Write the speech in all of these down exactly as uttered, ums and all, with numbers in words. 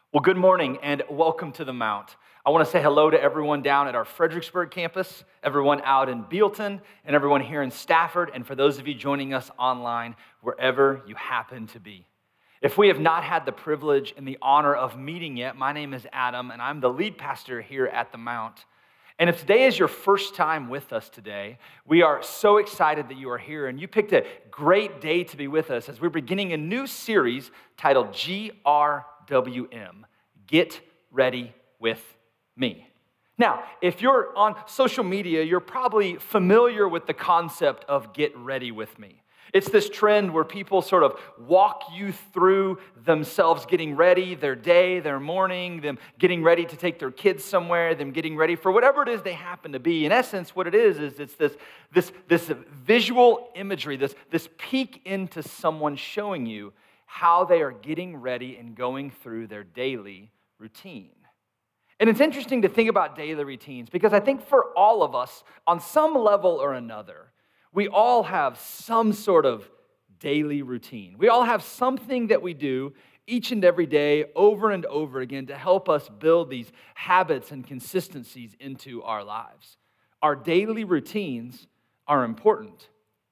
Well, good morning and welcome to the Mount. I want to say hello to everyone down at our Fredericksburg campus, everyone out in Bealton, and everyone here in Stafford, and for those of you joining us online, wherever you happen to be. If we have not had the privilege and the honor of meeting yet, my name is Adam, and I'm the lead pastor here at the Mount. And if today is your first time with us today, we are so excited that you are here, and you picked a great day to be with us as we're beginning a new series titled G R W M, Get Ready With Me. Now, if you're on social media, you're probably familiar with the concept of get ready with me. It's this trend where people sort of walk you through themselves getting ready, their day, their morning, them getting ready to take their kids somewhere, them getting ready for whatever it is they happen to be. In essence, what it is, is it's this, this, this visual imagery, this, this peek into someone showing you how they are getting ready and going through their daily routine. And it's interesting to think about daily routines because I think for all of us, on some level or another, we all have some sort of daily routine. We all have something that we do each and every day over and over again to help us build these habits and consistencies into our lives. Our daily routines are important.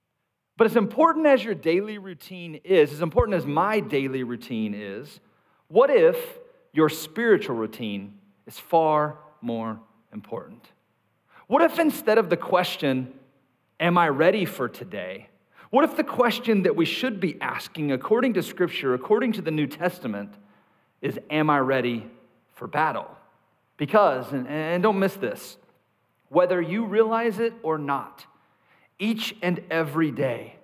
But as important as your daily routine is, as important as my daily routine is, what if your spiritual routine is far more important? What if instead of the question, am I ready for today? What if the question that we should be asking according to Scripture, according to the New Testament, is, am I ready for battle? Because, and, and don't miss this, whether you realize it or not, each and every day,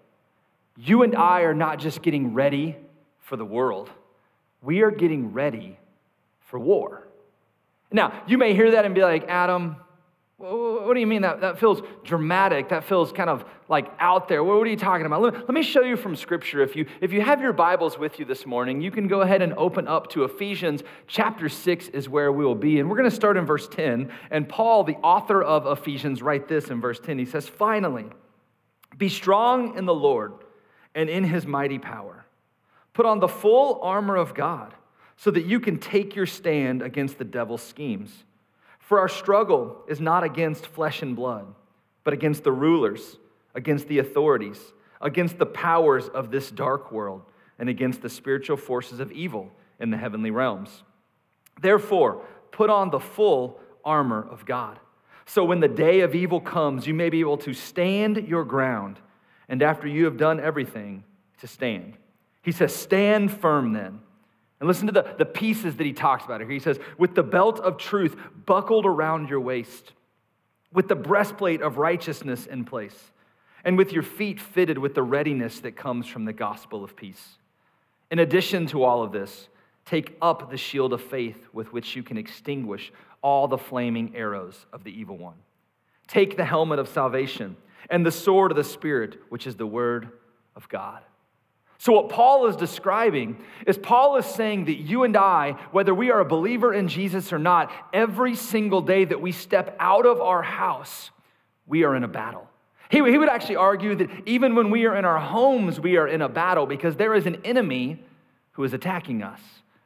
you and I are not just getting ready for the world. We are getting ready for war. Now, you may hear that and be like, Adam, what do you mean? That, that feels dramatic. That feels kind of like out there. What are you talking about? Let, let me show you from Scripture. If you, if you have your Bibles with you this morning, you can go ahead and open up to Ephesians chapter six is where we will be. And we're going to start in verse ten. And Paul, the author of Ephesians, writes this in verse ten. He says, finally, be strong in the Lord and in his mighty power. Put on the full armor of God so that you can take your stand against the devil's schemes. For our struggle is not against flesh and blood, but against the rulers, against the authorities, against the powers of this dark world, and against the spiritual forces of evil in the heavenly realms. Therefore, put on the full armor of God, so when the day of evil comes, you may be able to stand your ground, and after you have done everything, to stand. He says, stand firm then. And listen to the, the pieces that he talks about here. He says, with the belt of truth buckled around your waist, with the breastplate of righteousness in place, and with your feet fitted with the readiness that comes from the gospel of peace. In addition to all of this, take up the shield of faith with which you can extinguish all the flaming arrows of the evil one. Take the helmet of salvation and the sword of the Spirit, which is the word of God. So what Paul is describing is Paul is saying that you and I, whether we are a believer in Jesus or not, every single day that we step out of our house, we are in a battle. He, he would actually argue that even when we are in our homes, we are in a battle because there is an enemy who is attacking us.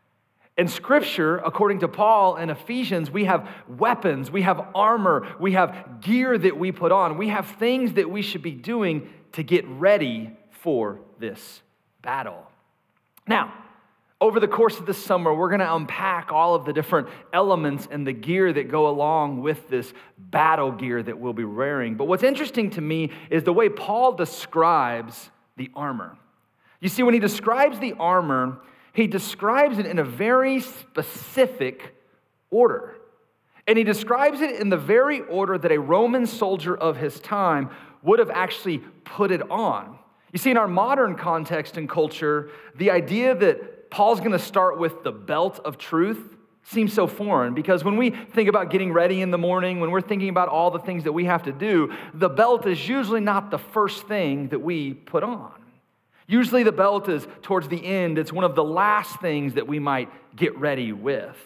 In Scripture, according to Paul in Ephesians, we have weapons, we have armor, we have gear that we put on. We have things that we should be doing to get ready for this battle. Now, over the course of this summer, we're going to unpack all of the different elements and the gear that go along with this battle gear that we'll be wearing. But what's interesting to me is the way Paul describes the armor. You see, when he describes the armor, he describes it in a very specific order. And he describes it in the very order that a Roman soldier of his time would have actually put it on. You see, in our modern context and culture, the idea that Paul's going to start with the belt of truth seems so foreign because when we think about getting ready in the morning, when we're thinking about all the things that we have to do, the belt is usually not the first thing that we put on. Usually the belt is towards the end. It's one of the last things that we might get ready with.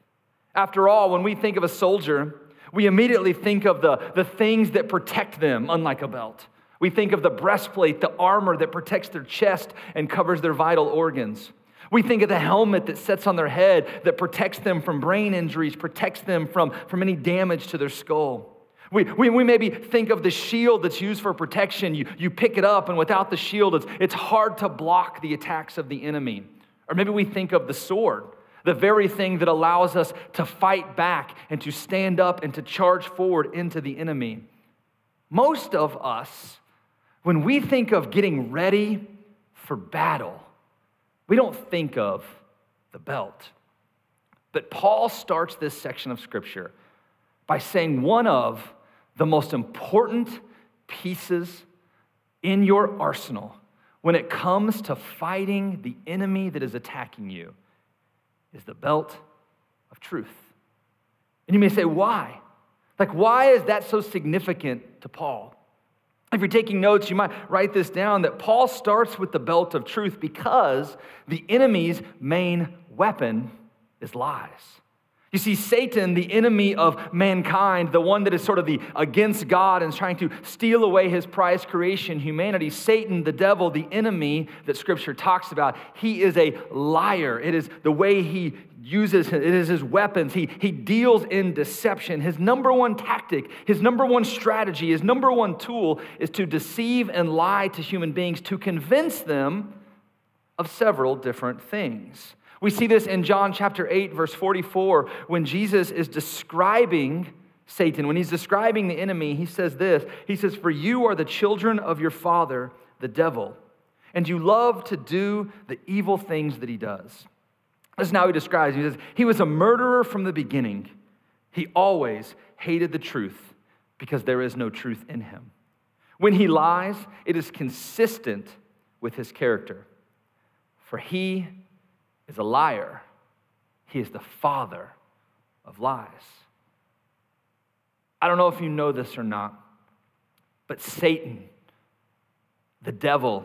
After all, when we think of a soldier, we immediately think of the, the things that protect them, unlike a belt. We think of the breastplate, the armor that protects their chest and covers their vital organs. We think of the helmet that sits on their head that protects them from brain injuries, protects them from, from any damage to their skull. We, we, we maybe think of the shield that's used for protection. You, you pick it up, and without the shield, it's, it's hard to block the attacks of the enemy. Or maybe we think of the sword, the very thing that allows us to fight back and to stand up and to charge forward into the enemy. Most of us, when we think of getting ready for battle, we don't think of the belt. But Paul starts this section of Scripture by saying one of the most important pieces in your arsenal when it comes to fighting the enemy that is attacking you is the belt of truth. And you may say, why? Like, why is that so significant to Paul? If you're taking notes, you might write this down, that Paul starts with the belt of truth because the enemy's main weapon is lies. You see, Satan, the enemy of mankind, the one that is sort of the against God and is trying to steal away his prized creation, humanity, Satan, the devil, the enemy that Scripture talks about, he is a liar. It is the way he uses, it is his weapons. He, he deals in deception. His number one tactic, his number one strategy, his number one tool is to deceive and lie to human beings to convince them of several different things. We see this in John chapter eight, verse forty-four, when Jesus is describing Satan. When he's describing the enemy, he says this. He says, "For you are the children of your father, the devil, and you love to do the evil things that he does." This is how he describes him. He says, "He was a murderer from the beginning. He always hated the truth because there is no truth in him. When he lies, it is consistent with his character. For he is a liar. He is the father of lies." I don't know if you know this or not, but Satan, the devil,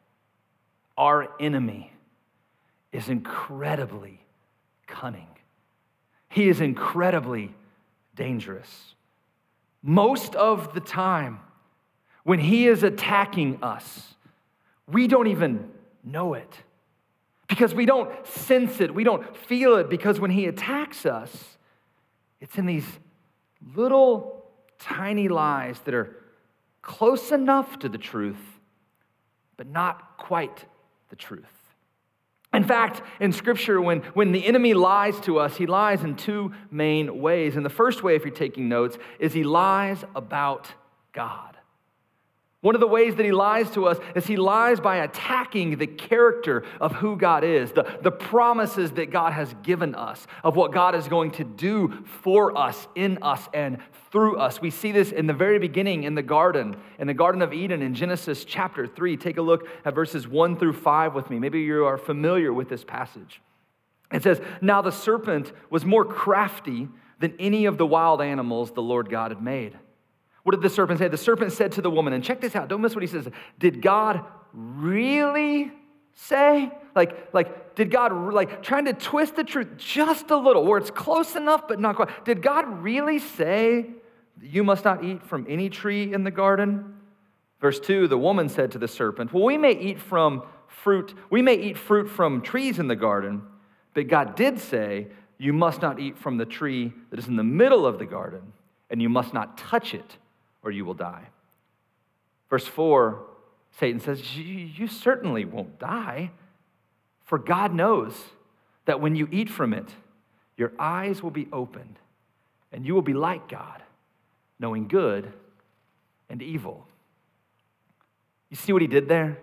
our enemy, is incredibly cunning. He is incredibly dangerous. Most of the time, when he is attacking us, we don't even know it. Because we don't sense it, we don't feel it, because when he attacks us, it's in these little tiny lies that are close enough to the truth, but not quite the truth. In fact, in Scripture, when, when the enemy lies to us, he lies in two main ways. And the first way, if you're taking notes, is he lies about God. One of the ways that he lies to us is he lies by attacking the character of who God is, the, the promises that God has given us, of what God is going to do for us, in us, and through us. We see this in the very beginning in the garden, in the Garden of Eden in Genesis chapter three. Take a look at verses one through five with me. Maybe you are familiar with this passage. It says, "Now the serpent was more crafty than any of the wild animals the Lord God had made." What did the serpent say? The serpent said to the woman, and check this out, don't miss what he says. Did God really say? Like, like, did God, like, trying to twist the truth just a little, where it's close enough but not quite. Did God really say, "You must not eat from any tree in the garden"? Verse two, the woman said to the serpent, "Well, we may eat from fruit, we may eat fruit from trees in the garden, but God did say, 'You must not eat from the tree that is in the middle of the garden, and you must not touch it, or you will die.'" Verse four, Satan says, you certainly won't die, for God knows that when you eat from it, your eyes will be opened, and you will be like God, knowing good and evil. You see what he did there?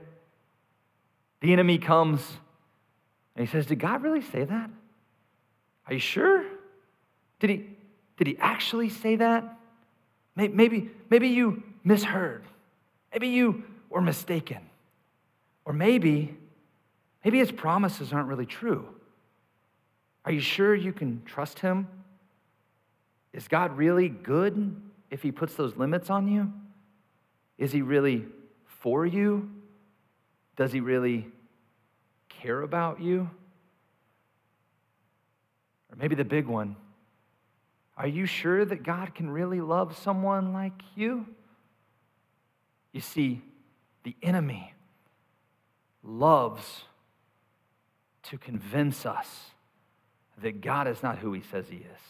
The enemy comes, and he says, "Did God really say that? Are you sure? Did he, did he actually say that? Maybe, maybe you misheard. Maybe you were mistaken. Or maybe, maybe his promises aren't really true. Are you sure you can trust him? Is God really good if he puts those limits on you? Is he really for you? Does he really care about you?" Or maybe the big one, are you sure that God can really love someone like you? You see, the enemy loves to convince us that God is not who he says he is.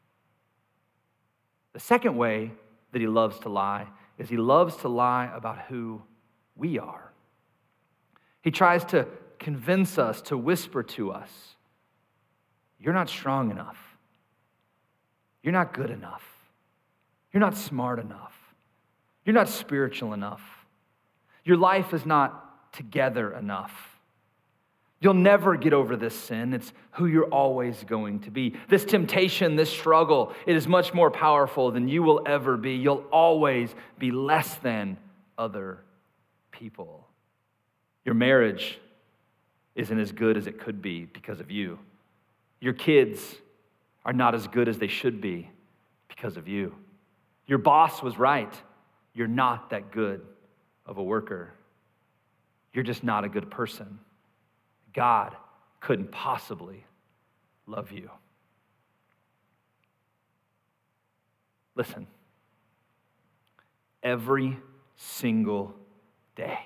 The second way that he loves to lie is he loves to lie about who we are. He tries to convince us, to whisper to us, you're not strong enough. You're not good enough. You're not smart enough. You're not spiritual enough. Your life is not together enough. You'll never get over this sin. It's who you're always going to be. This temptation, this struggle, it is much more powerful than you will ever be. You'll always be less than other people. Your marriage isn't as good as it could be because of you. Your kids are not as good as they should be because of you. Your boss was right. You're not that good of a worker. You're just not a good person. God couldn't possibly love you. Listen, every single day,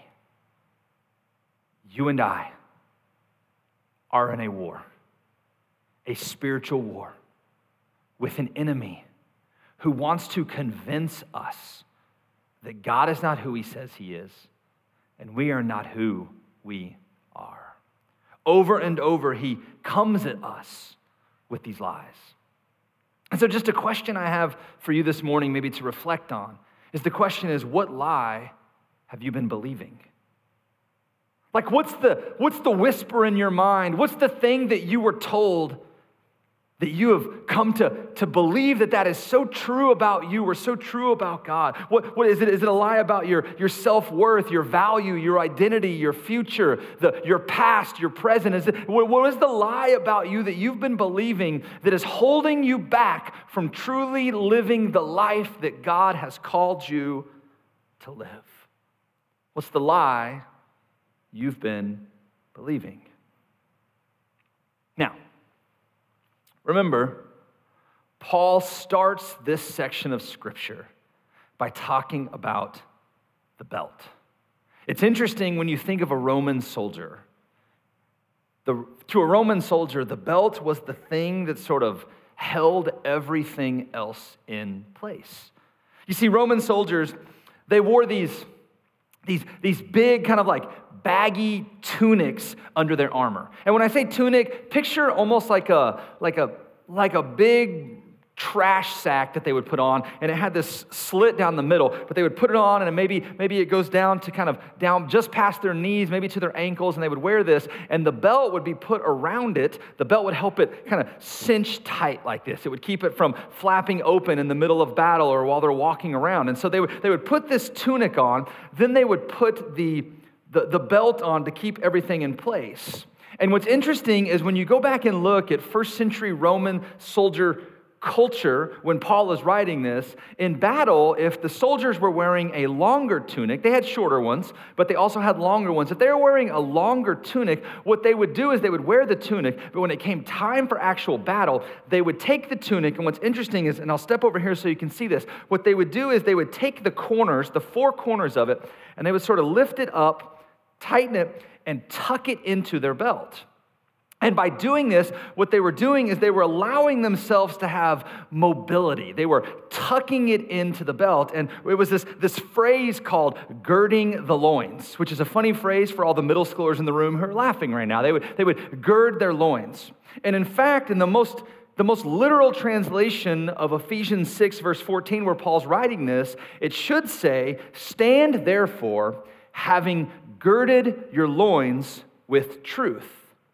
you and I are in a war, a spiritual war with an enemy who wants to convince us that God is not who he says he is, and we are not who we are. Over and over, he comes at us with these lies. And so just a question I have for you this morning, maybe to reflect on, is the question is, what lie have you been believing? Like, what's the, what's the whisper in your mind? What's the thing that you were told that you have come to, to believe that that is so true about you or so true about God? What, what is it? Is it a lie about your, your self-worth, your value, your identity, your future, the, your past, your present? Is it, what, what is the lie about you that you've been believing that is holding you back from truly living the life that God has called you to live? What's the lie you've been believing? Now, remember, Paul starts this section of Scripture by talking about the belt. It's interesting when you think of a Roman soldier. The, to a Roman soldier, the belt was the thing that sort of held everything else in place. You see, Roman soldiers, they wore these, these, these big kind of like baggy tunics under their armor. And when I say tunic, picture almost like a like a like a big trash sack that they would put on, and it had this slit down the middle, but they would put it on, and maybe maybe it goes down to kind of down just past their knees, maybe to their ankles, and they would wear this, and the belt would be put around it. The belt would help it kind of cinch tight like this. It would keep it from flapping open in the middle of battle or while they're walking around. And so they would they would put this tunic on, then they would put the The, the belt on to keep everything in place. And what's interesting is when you go back and look at first century Roman soldier culture, when Paul is writing this, in battle, if the soldiers were wearing a longer tunic, they had shorter ones, but they also had longer ones. If they were wearing a longer tunic, what they would do is they would wear the tunic, but when it came time for actual battle, they would take the tunic, and what's interesting is, and I'll step over here so you can see this, what they would do is they would take the corners, the four corners of it, and they would sort of lift it up, tighten it, and tuck it into their belt. And by doing this, what they were doing is they were allowing themselves to have mobility. They were tucking it into the belt. And it was this, this phrase called girding the loins, which is a funny phrase for all the middle schoolers in the room who are laughing right now. They would, they would gird their loins. And in fact, in the most The most literal translation of Ephesians six, verse fourteen, where Paul's writing this, it should say, "Stand therefore, having girded your loins with truth."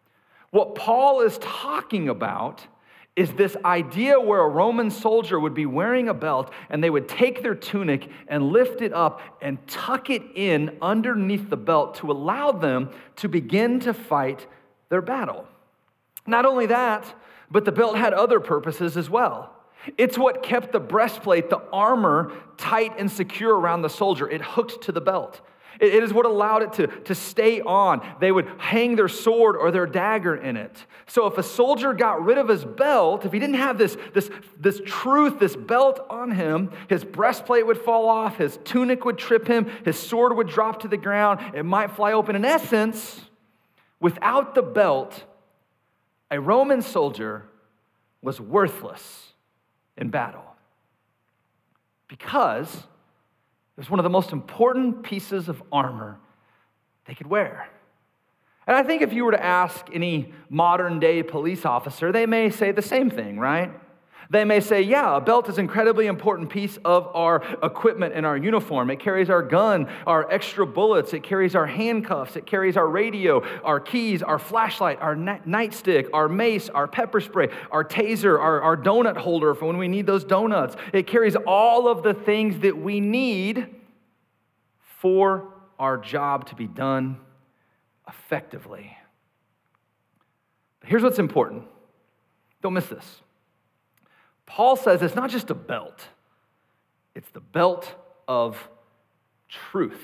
What Paul is talking about is this idea where a Roman soldier would be wearing a belt and they would take their tunic and lift it up and tuck it in underneath the belt to allow them to begin to fight their battle. Not only that, but the belt had other purposes as well. It's what kept the breastplate, the armor, tight and secure around the soldier. It hooked to the belt. It is what allowed it to, to stay on. They would hang their sword or their dagger in it. So if a soldier got rid of his belt, if he didn't have this, this, this truth, this belt on him, his breastplate would fall off, his tunic would trip him, his sword would drop to the ground, it might fly open. In essence, without the belt, A Roman soldier was worthless in battle because it was one of the most important pieces of armor they could wear. And I think if you were to ask any modern day police officer, they may say the same thing, right? They may say, yeah, a belt is an incredibly important piece of our equipment and our uniform. It carries our gun, our extra bullets. It carries our handcuffs. It carries our radio, our keys, our flashlight, our nightstick, our mace, our pepper spray, our taser, our, our donut holder for when we need those donuts. It carries all of the things that we need for our job to be done effectively. But here's what's important. Don't miss this. Paul says it's not just a belt, it's the belt of truth.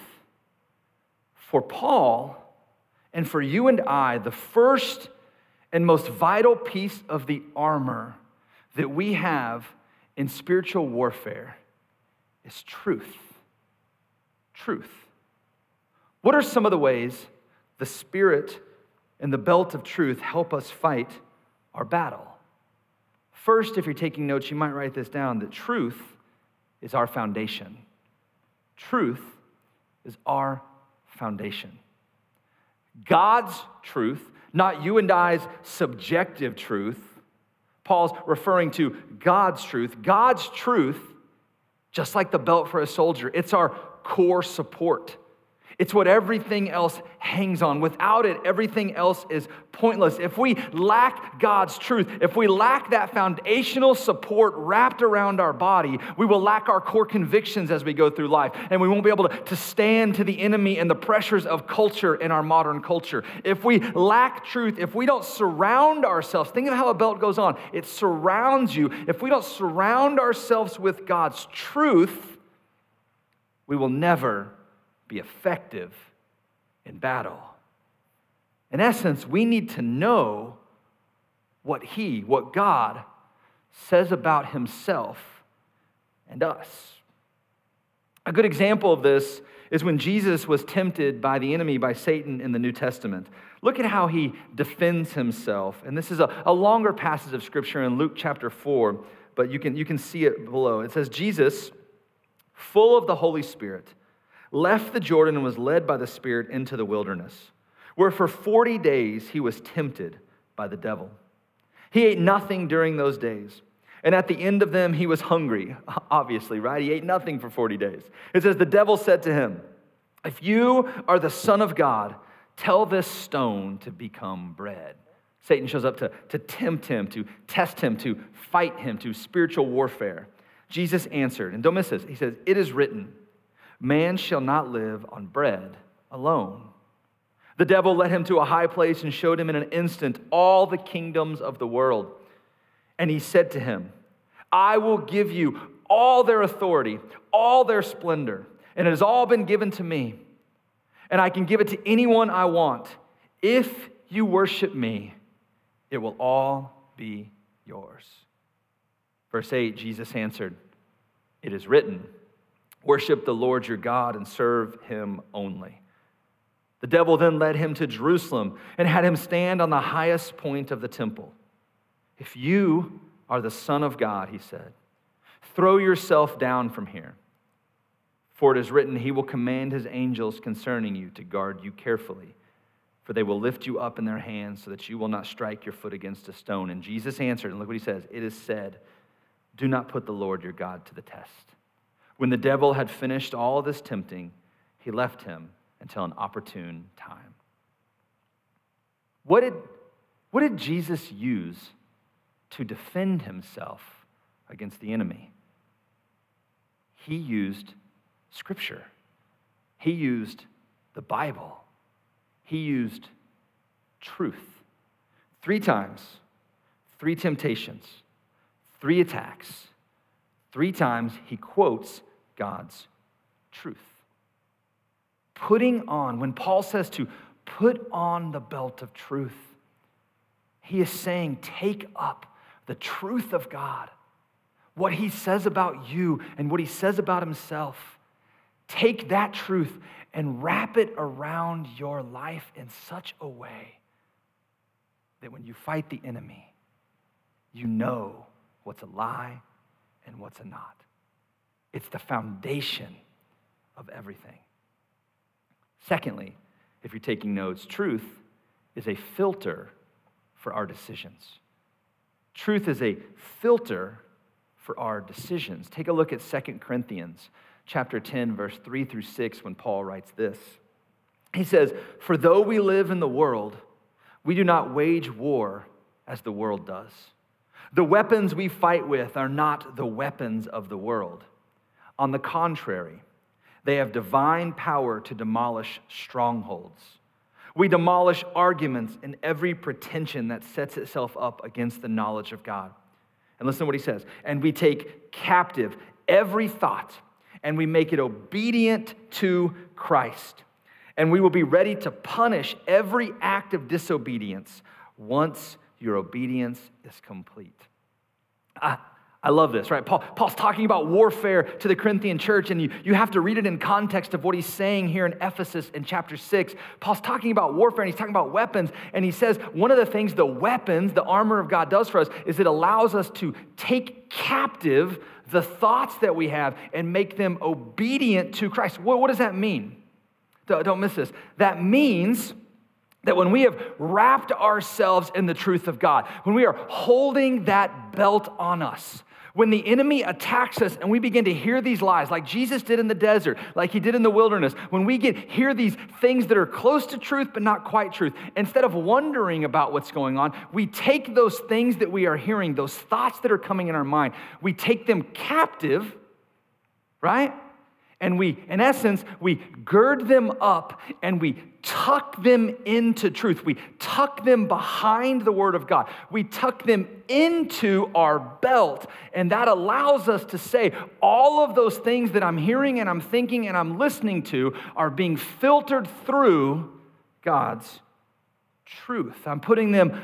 For Paul and for you and I, the first and most vital piece of the armor that we have in spiritual warfare is truth. Truth. What are some of the ways the Spirit and the belt of truth help us fight our battle? First, if you're taking notes, you might write this down, that truth is our foundation. Truth is our foundation. God's truth, not you and I's subjective truth. Paul's referring to God's truth. God's truth, just like the belt for a soldier, it's our core support. It's what everything else hangs on. Without it, everything else is pointless. If we lack God's truth, if we lack that foundational support wrapped around our body, we will lack our core convictions as we go through life, and we won't be able to, to stand to the enemy and the pressures of culture in our modern culture. If we lack truth, if we don't surround ourselves, think of how a belt goes on. It surrounds you. If we don't surround ourselves with God's truth, we will never be effective in battle. In essence, we need to know what He, what God says about Himself and us. A good example of this is when Jesus was tempted by the enemy, by Satan in the New Testament. Look at how He defends Himself. And this is a, a longer passage of Scripture in Luke chapter four, but you can, you can see it below. It says, Jesus, full of the Holy Spirit, left the Jordan and was led by the Spirit into the wilderness, where for forty days he was tempted by the devil. He ate nothing during those days, and at the end of them he was hungry, obviously, right? He ate nothing for forty days. It says, the devil said to him, if you are the Son of God, tell this stone to become bread. Satan shows up to, to tempt him, to test him, to fight him, to spiritual warfare. Jesus answered, and don't miss this, he says, it is written, man shall not live on bread alone. The devil led him to a high place and showed him in an instant all the kingdoms of the world. And he said to him, I will give you all their authority, all their splendor, and it has all been given to me. And I can give it to anyone I want. If you worship me, it will all be yours. Verse eight, Jesus answered, it is written, worship the Lord your God and serve Him only. The devil then led him to Jerusalem and had him stand on the highest point of the temple. If you are the Son of God, he said, throw yourself down from here. For it is written, He will command His angels concerning you to guard you carefully, for they will lift you up in their hands so that you will not strike your foot against a stone. And Jesus answered, and look what He says, it is said, do not put the Lord your God to the test. When the devil had finished all this tempting, he left him until an opportune time. What did, what did Jesus use to defend Himself against the enemy? He used Scripture. He used the Bible. He used truth. Three times, three temptations, three attacks. Three times he quotes God's truth. Putting on, when Paul says to put on the belt of truth, he is saying take up the truth of God, what He says about you and what He says about Himself. Take that truth and wrap it around your life in such a way that when you fight the enemy, you know what's a lie and what's a not. It's the foundation of everything. Secondly, if you're taking notes, truth is a filter for our decisions. Truth is a filter for our decisions. Take a look at Second Corinthians chapter ten, verse three through six, when Paul writes this. He says, "For though we live in the world, we do not wage war as the world does. The weapons we fight with are not the weapons of the world. On the contrary, they have divine power to demolish strongholds. We demolish arguments and every pretension that sets itself up against the knowledge of God." And listen to what he says. "And we take captive every thought, and we make it obedient to Christ. And we will be ready to punish every act of disobedience once your obedience is complete." I, I love this, right? Paul, Paul's talking about warfare to the Corinthian church, and you, you have to read it in context of what he's saying here in Ephesus in chapter six. Paul's talking about warfare, and he's talking about weapons, and he says one of the things the weapons, the armor of God does for us, is it allows us to take captive the thoughts that we have and make them obedient to Christ. What, what does that mean? Don't, don't miss this. That means that when we have wrapped ourselves in the truth of God, when we are holding that belt on us, when the enemy attacks us and we begin to hear these lies, like Jesus did in the desert, like he did in the wilderness, when we get hear these things that are close to truth but not quite truth, instead of wondering about what's going on, we take those things that we are hearing, those thoughts that are coming in our mind, we take them captive, right? And we, in essence, we gird them up and we tuck them into truth. We tuck them behind the Word of God. We tuck them into our belt. And that allows us to say, all of those things that I'm hearing and I'm thinking and I'm listening to are being filtered through God's truth. I'm putting them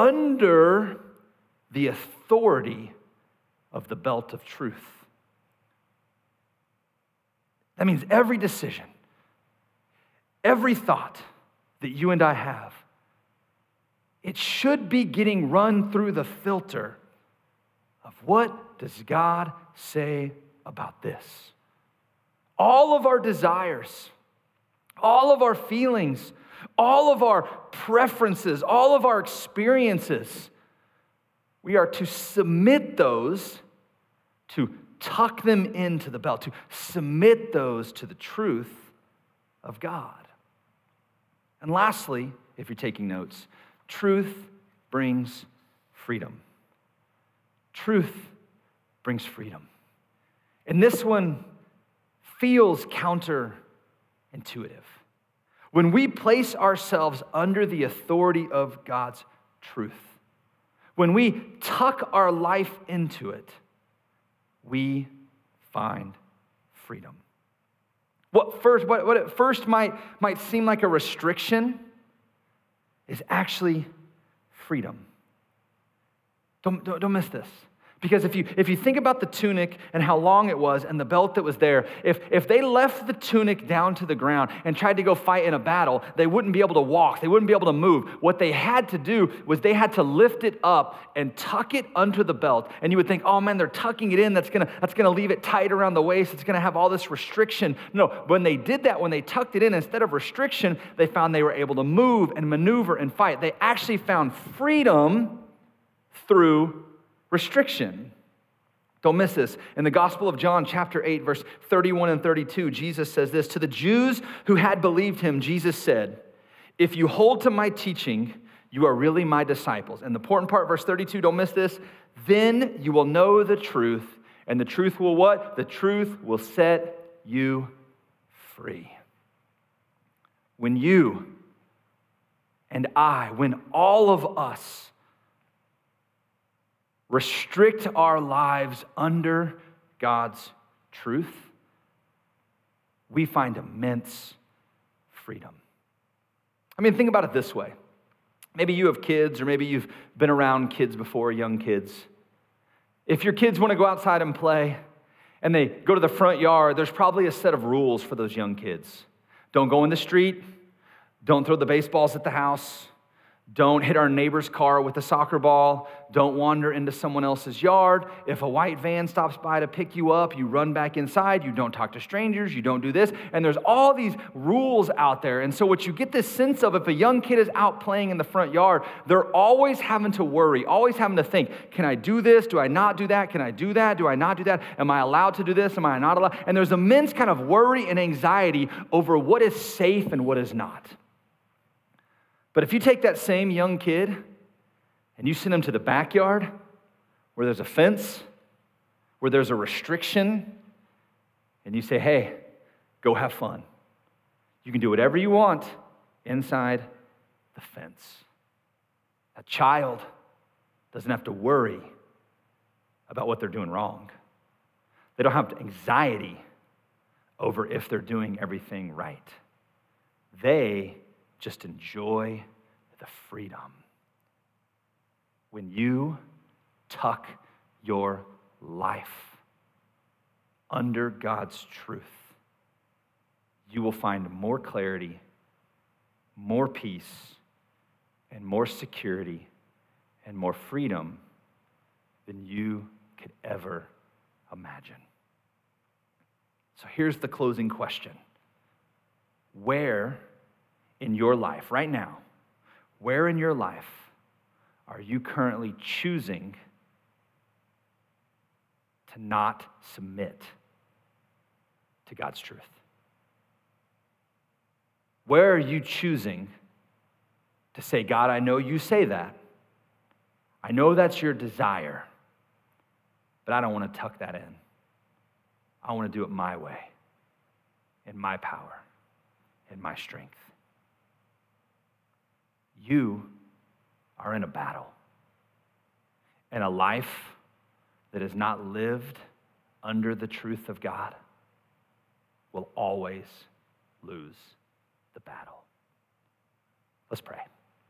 under the authority of the belt of truth. That means every decision, every thought that you and I have, it should be getting run through the filter of what does God say about this? All of our desires, all of our feelings, all of our preferences, all of our experiences, we are to submit those to tuck them into the belt, to submit those to the truth of God. And lastly, if you're taking notes, truth brings freedom. Truth brings freedom. And this one feels counterintuitive. When we place ourselves under the authority of God's truth, when we tuck our life into it, we find freedom. What first, what, what at first might, might seem like a restriction is actually freedom. Don't, don't, don't miss this. Because if you, if you think about the tunic and how long it was and the belt that was there, if, if they left the tunic down to the ground and tried to go fight in a battle, they wouldn't be able to walk. They wouldn't be able to move. What they had to do was they had to lift it up and tuck it under the belt. And you would think, oh man, they're tucking it in. That's gonna, that's gonna leave it tight around the waist. It's gonna have all this restriction. No, when they did that, when they tucked it in, instead of restriction, they found they were able to move and maneuver and fight. They actually found freedom through restriction. Don't miss this. In the Gospel of John, chapter eight, verse thirty-one and thirty-two, Jesus says this, "To the Jews who had believed him, Jesus said, 'If you hold to my teaching, you are really my disciples.'" And the important part, verse thirty-two, don't miss this. "Then you will know the truth, and the truth will what? The truth will set you free." When you and I, when all of us restrict our lives under God's truth, we find immense freedom. I mean, think about it this way. Maybe you have kids, or maybe you've been around kids before, young kids. If your kids want to go outside and play, and they go to the front yard, there's probably a set of rules for those young kids. Don't go in the street. Don't throw the baseballs at the house. Don't hit our neighbor's car with a soccer ball. Don't wander into someone else's yard. If a white van stops by to pick you up, you run back inside. You don't talk to strangers. You don't do this. And there's all these rules out there. And so what you get this sense of, if a young kid is out playing in the front yard, they're always having to worry, always having to think, can I do this? Do I not do that? Can I do that? Do I not do that? Am I allowed to do this? Am I not allowed? And there's immense kind of worry and anxiety over what is safe and what is not. But if you take that same young kid and you send him to the backyard where there's a fence, where there's a restriction, and you say, hey, go have fun. You can do whatever you want inside the fence. A child doesn't have to worry about what they're doing wrong. They don't have anxiety over if they're doing everything right. They just enjoy the freedom. When you tuck your life under God's truth, you will find more clarity, more peace, and more security, and more freedom than you could ever imagine. So here's the closing question. Where in your life, right now, where in your life are you currently choosing to not submit to God's truth? Where are you choosing to say, God, I know you say that. I know that's your desire, but I don't want to tuck that in. I want to do it my way, in my power, in my strength. You are in a battle, and a life that is not lived under the truth of God will always lose the battle. Let's pray.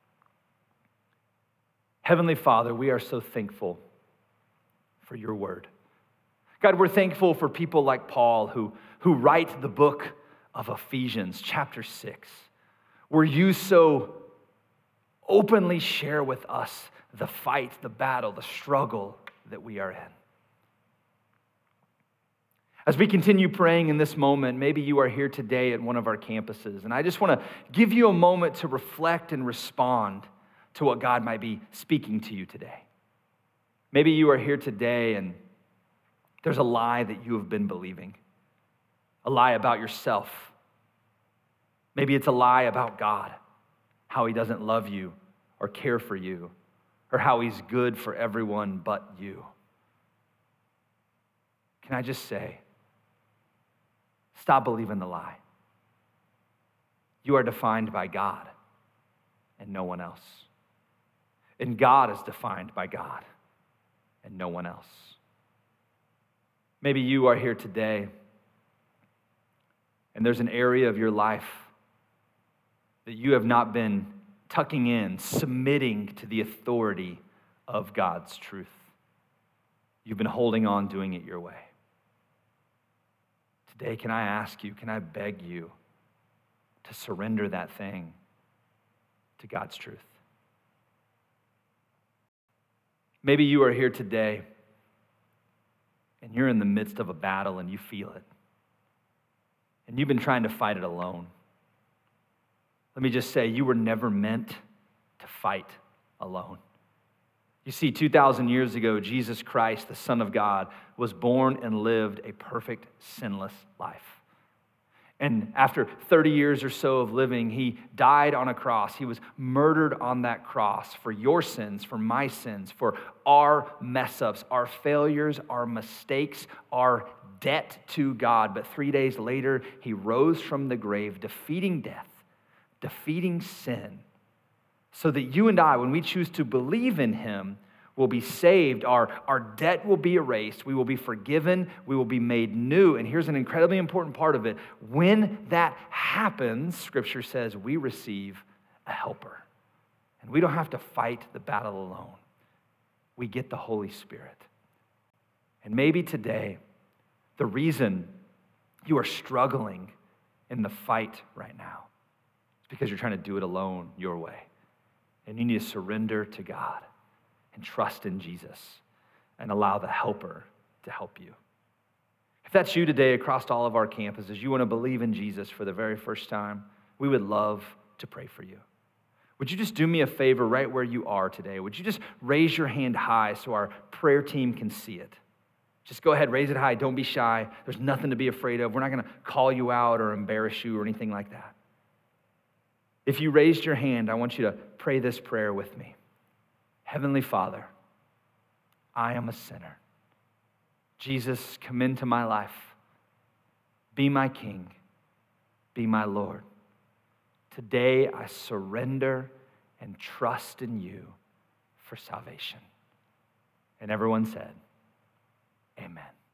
Heavenly Father, we are so thankful for your word. God, we're thankful for people like Paul who, who write the book of Ephesians, chapter six, where you so openly share with us the fight, the battle, the struggle that we are in. As we continue praying in this moment, maybe you are here today at one of our campuses, and I just want to give you a moment to reflect and respond to what God might be speaking to you today. Maybe you are here today and there's a lie that you have been believing, a lie about yourself. Maybe it's a lie about God, how he doesn't love you or care for you, or how he's good for everyone but you. Can I just say, stop believing the lie. You are defined by God and no one else. And God is defined by God and no one else. Maybe you are here today and there's an area of your life that you have not been tucking in, submitting to the authority of God's truth. You've been holding on, doing it your way. Today, can I ask you, can I beg you to surrender that thing to God's truth? Maybe you are here today and you're in the midst of a battle and you feel it. And you've been trying to fight it alone. Let me just say, you were never meant to fight alone. You see, two thousand years ago, Jesus Christ, the Son of God, was born and lived a perfect, sinless life. And after thirty years or so of living, he died on a cross. He was murdered on that cross for your sins, for my sins, for our mess-ups, our failures, our mistakes, our debt to God. But three days later, he rose from the grave, defeating death, defeating sin, so that you and I, when we choose to believe in him, will be saved. Our, our debt will be erased. We will be forgiven. We will be made new. And here's an incredibly important part of it. When that happens, Scripture says, we receive a helper. And we don't have to fight the battle alone. We get the Holy Spirit. And maybe today, the reason you are struggling in the fight right now is because you're trying to do it alone your way. And you need to surrender to God and trust in Jesus and allow the helper to help you. If that's you today across all of our campuses, you want to believe in Jesus for the very first time, we would love to pray for you. Would you just do me a favor right where you are today? Would you just raise your hand high so our prayer team can see it? Just go ahead, raise it high. Don't be shy. There's nothing to be afraid of. We're not going to call you out or embarrass you or anything like that. If you raised your hand, I want you to pray this prayer with me. Heavenly Father, I am a sinner. Jesus, come into my life. Be my King. Be my Lord. Today I surrender and trust in you for salvation. And everyone said, amen.